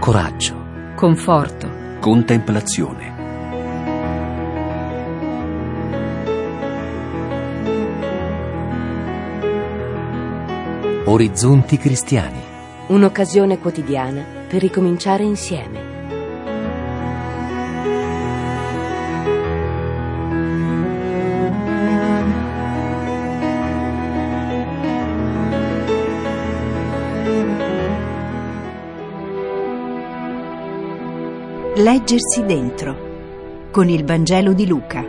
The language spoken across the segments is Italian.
coraggio, conforto, contemplazione. Orizzonti cristiani. Un'occasione quotidiana per ricominciare insieme. Leggersi dentro con il Vangelo di Luca.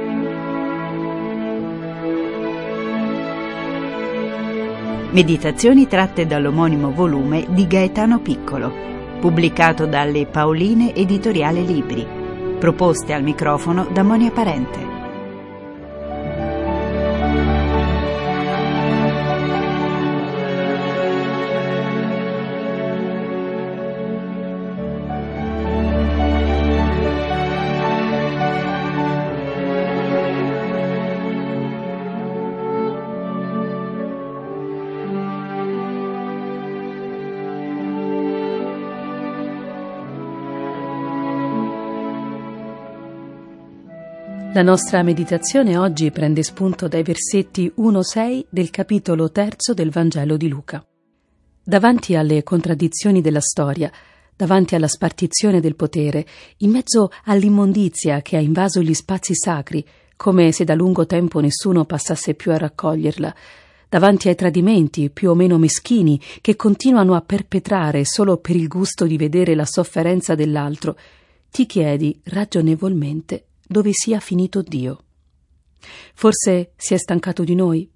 Meditazioni tratte dall'omonimo volume di Gaetano Piccolo, pubblicato dalle Paoline Editoriale Libri, proposte al microfono da Monia Parente. La nostra meditazione oggi prende spunto dai versetti 1-6 del capitolo 3 del Vangelo di Luca. Davanti alle contraddizioni della storia, davanti alla spartizione del potere, in mezzo all'immondizia che ha invaso gli spazi sacri, come se da lungo tempo nessuno passasse più a raccoglierla, davanti ai tradimenti più o meno meschini che continuano a perpetrare solo per il gusto di vedere la sofferenza dell'altro, ti chiedi ragionevolmente dove sia finito Dio. Forse si è stancato di noi?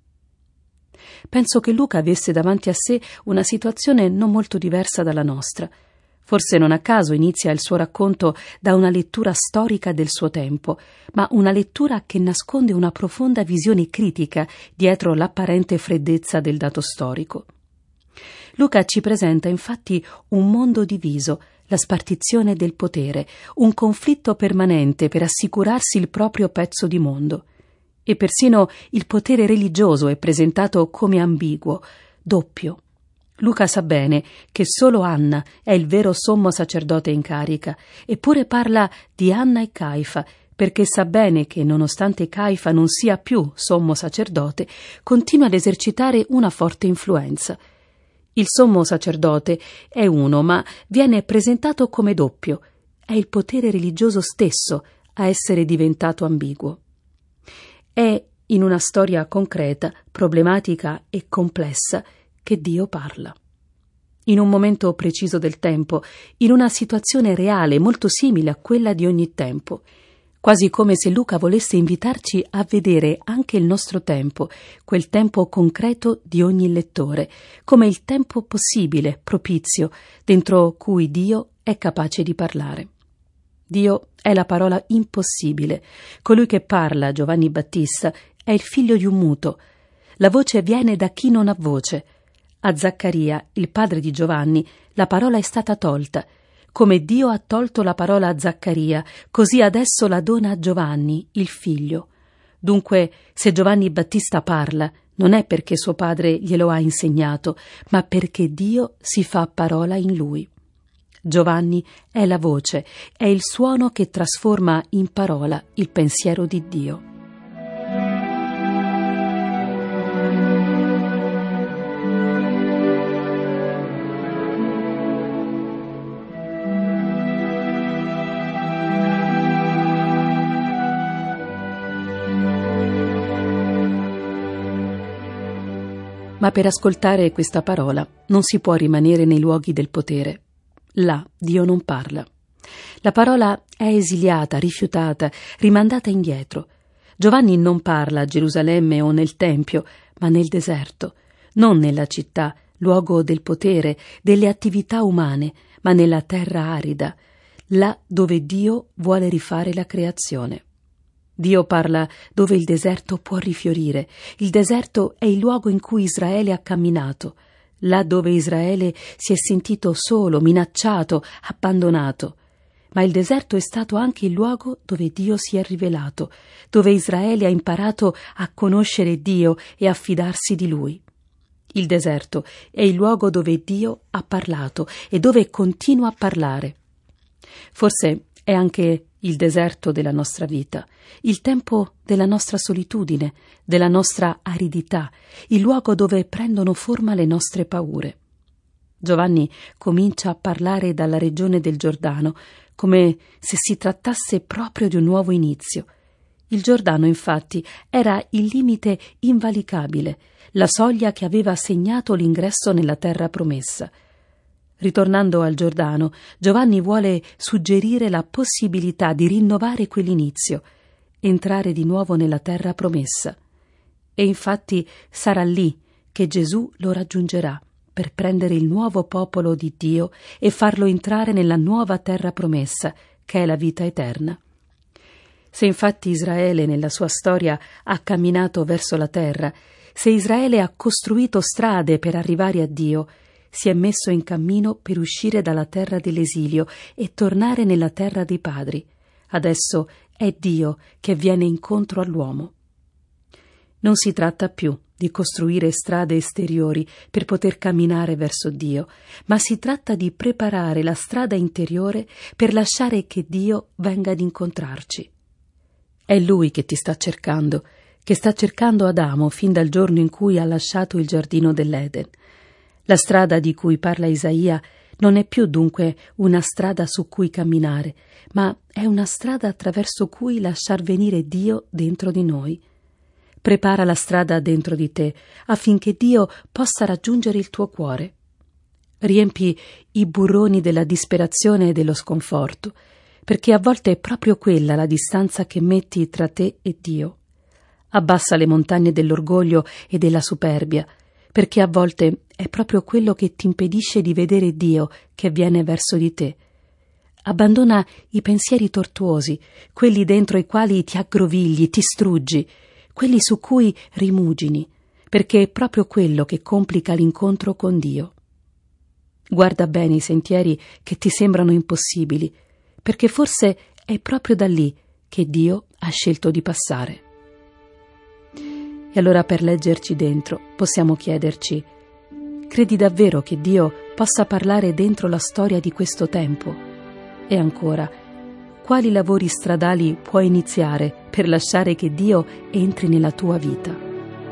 Penso che Luca avesse davanti a sé una situazione non molto diversa dalla nostra. Forse non a caso inizia il suo racconto da una lettura storica del suo tempo, ma una lettura che nasconde una profonda visione critica dietro l'apparente freddezza del dato storico. Luca ci presenta infatti un mondo diviso, la spartizione del potere, un conflitto permanente per assicurarsi il proprio pezzo di mondo. E persino il potere religioso è presentato come ambiguo, doppio. Luca sa bene che solo Anna è il vero sommo sacerdote in carica, eppure parla di Anna e Caifa, perché sa bene che, nonostante Caifa non sia più sommo sacerdote, continua ad esercitare una forte influenza. Il sommo sacerdote è uno, ma viene presentato come doppio. È il potere religioso stesso a essere diventato ambiguo. È in una storia concreta, problematica e complessa che Dio parla. In un momento preciso del tempo, in una situazione reale molto simile a quella di ogni tempo, quasi come se Luca volesse invitarci a vedere anche il nostro tempo, quel tempo concreto di ogni lettore, come il tempo possibile, propizio, dentro cui Dio è capace di parlare. Dio è la parola impossibile. Colui che parla, Giovanni Battista, è il figlio di un muto. La voce viene da chi non ha voce. A Zaccaria, il padre di Giovanni, la parola è stata tolta. Come Dio ha tolto la parola a Zaccaria, così adesso la dona a Giovanni, il figlio. Dunque, se Giovanni Battista parla, non è perché suo padre glielo ha insegnato, ma perché Dio si fa parola in lui. Giovanni è la voce, è il suono che trasforma in parola il pensiero di Dio. Ma per ascoltare questa parola non si può rimanere nei luoghi del potere. Là Dio non parla. La parola è esiliata, rifiutata, rimandata indietro. Giovanni non parla a Gerusalemme o nel Tempio, ma nel deserto, non nella città, luogo del potere, delle attività umane, ma nella terra arida, là dove Dio vuole rifare la creazione. Dio parla dove il deserto può rifiorire. Il deserto è il luogo in cui Israele ha camminato, là dove Israele si è sentito solo, minacciato, abbandonato. Ma il deserto è stato anche il luogo dove Dio si è rivelato, dove Israele ha imparato a conoscere Dio e a fidarsi di Lui. Il deserto è il luogo dove Dio ha parlato e dove continua a parlare. Forse è anche il deserto della nostra vita, il tempo della nostra solitudine, della nostra aridità, il luogo dove prendono forma le nostre paure. Giovanni comincia a parlare dalla regione del Giordano, come se si trattasse proprio di un nuovo inizio. Il Giordano, infatti, era il limite invalicabile, la soglia che aveva segnato l'ingresso nella terra promessa. Ritornando al Giordano, Giovanni vuole suggerire la possibilità di rinnovare quell'inizio, entrare di nuovo nella terra promessa. E infatti sarà lì che Gesù lo raggiungerà per prendere il nuovo popolo di Dio e farlo entrare nella nuova terra promessa, che è la vita eterna. Se infatti Israele nella sua storia ha camminato verso la terra, se Israele ha costruito strade per arrivare a Dio, si è messo in cammino per uscire dalla terra dell'esilio e tornare nella terra dei padri. Adesso è Dio che viene incontro all'uomo. Non si tratta più di costruire strade esteriori per poter camminare verso Dio, ma si tratta di preparare la strada interiore per lasciare che Dio venga ad incontrarci. È Lui che ti sta cercando, che sta cercando Adamo fin dal giorno in cui ha lasciato il giardino dell'Eden. La strada di cui parla Isaia non è più dunque una strada su cui camminare, ma è una strada attraverso cui lasciar venire Dio dentro di noi. Prepara la strada dentro di te affinché Dio possa raggiungere il tuo cuore. Riempi i burroni della disperazione e dello sconforto, perché a volte è proprio quella la distanza che metti tra te e Dio. Abbassa le montagne dell'orgoglio e della superbia, perché a volte è proprio quello che ti impedisce di vedere Dio che viene verso di te. Abbandona i pensieri tortuosi, quelli dentro i quali ti aggrovigli, ti struggi, quelli su cui rimugini, perché è proprio quello che complica l'incontro con Dio. Guarda bene i sentieri che ti sembrano impossibili, perché forse è proprio da lì che Dio ha scelto di passare. E allora, per leggerci dentro, possiamo chiederci: credi davvero che Dio possa parlare dentro la storia di questo tempo? E ancora, quali lavori stradali puoi iniziare per lasciare che Dio entri nella tua vita?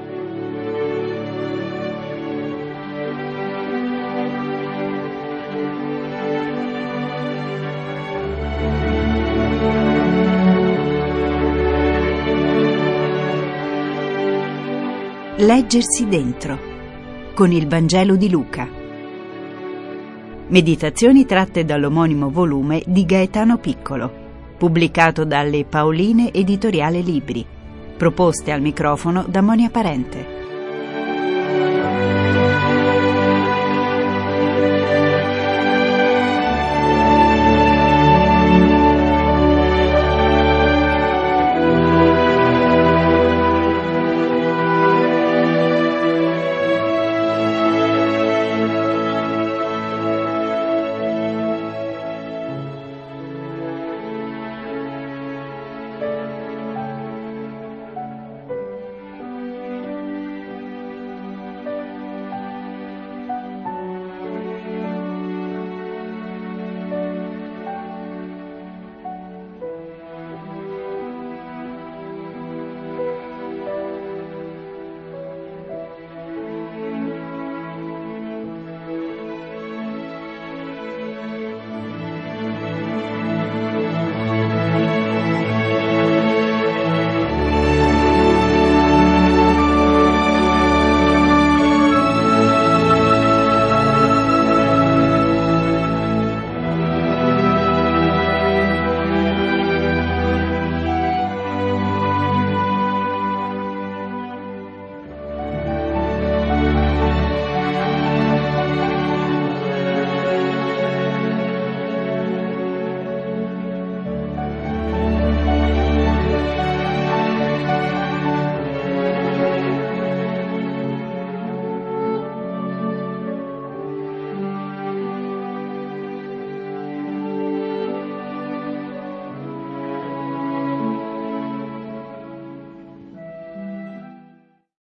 Leggersi dentro con il Vangelo di Luca. Meditazioni tratte dall'omonimo volume di Gaetano Piccolo, pubblicato dalle Paoline Editoriale Libri, proposte al microfono da Monia Parente.